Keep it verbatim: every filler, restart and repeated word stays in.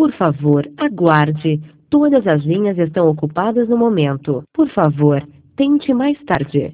Por favor, aguarde. Todas as linhas estão ocupadas no momento. Por favor, tente mais tarde.